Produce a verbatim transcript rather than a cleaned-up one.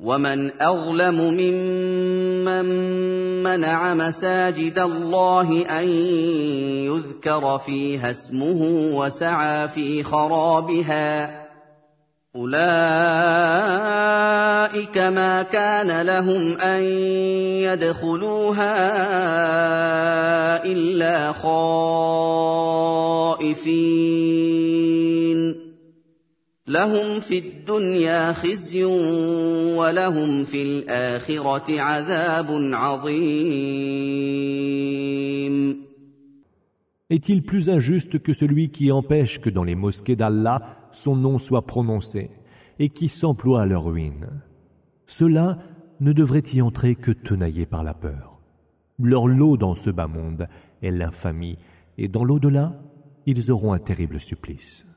ومن أظلم ممن منع مساجد الله أن يذكر فيها اسمه وسعى في خرابها أولئك ما كان لهم أن يدخلوها إلا خائفين لهم في الدنيا خزي ولهم في الآخرة عذاب عظيم. Est-il plus injuste que celui qui empêche que dans les mosquées d'Allah son nom soit prononcé et qui s'emploie à leur ruine? Ceux-là ne devraient y entrer que tenaillés par la peur. Leur lot dans ce bas monde est l'infamie et dans l'au-delà, ils auront un terrible supplice.